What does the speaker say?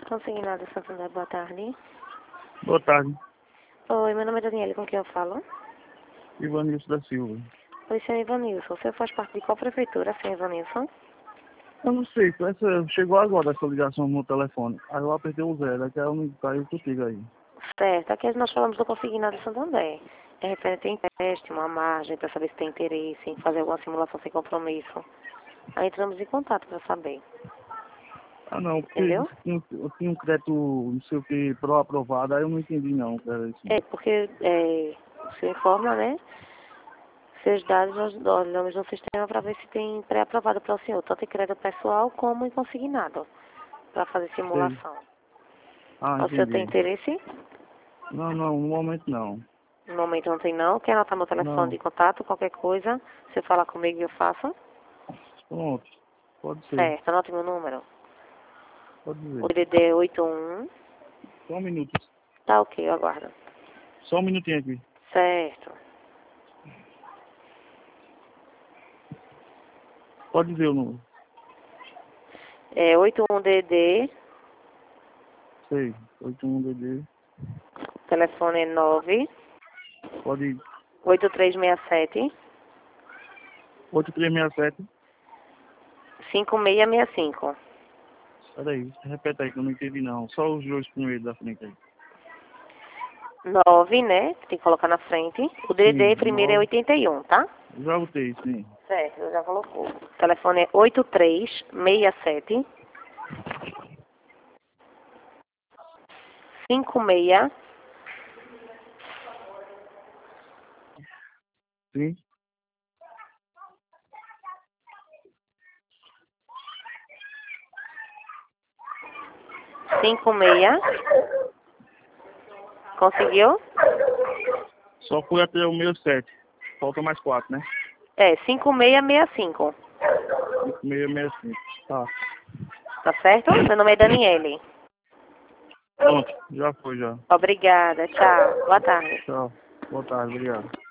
Consignado Santander, boa tarde. Boa tarde, Oi, meu nome é Daniela, com quem eu falo? Ivanilson da Silva. Oi, senhor Ivanilson, você faz parte de qual prefeitura, senhor Ivanilson? Eu não sei, chegou agora essa ligação no meu telefone. Aí eu apertei o zero, aí ela não caiu contigo aí. Certo, aqui nós falamos do Consignado Santander. É referente a empréstimo, a margem, para saber se tem interesse em fazer alguma simulação sem compromisso. Aí entramos em contato para saber, Ah não, porque entendeu? eu tinha um crédito, não sei o que, pró-aprovado, aí eu não entendi não, que era isso. É, porque o senhor informa, né? Seus dados nós olhamos no sistema para ver se tem pré-aprovado para o senhor, tanto em crédito pessoal como em consignado, para fazer Sei. simulação. Ah, O senhor tem entendi. interesse? Não, não, no momento não. No momento não tem não. Quer anotar meu telefone de Não, contato, qualquer coisa, você falar comigo e eu faço? pronto, pode ser, Certo, anote meu número. pode O dizer. DDD é 81. Só um minuto, Tá ok, eu aguardo. só um minutinho aqui. Certo. Pode dizer o número. É 81DD, Sei, 81DD, telefone é 9 pode, 8367 8367. 5665. Peraí, repete aí que eu não entendi não. Só os dois primeiros da frente aí. 9, né? Tem que colocar na frente. O DDD Sim, primeiro é 9. 81, tá? Já botei, sim. Certo, eu já colocou. O telefone é 8367 56 Sim. 56. Conseguiu? Só fui até o 67. Falta mais 4, né? É, 5665. 5665. Tá. Tá certo? Meu nome é Daniele. Pronto, já foi já. Obrigada, tchau. Boa tarde. Tchau. Boa tarde, obrigado.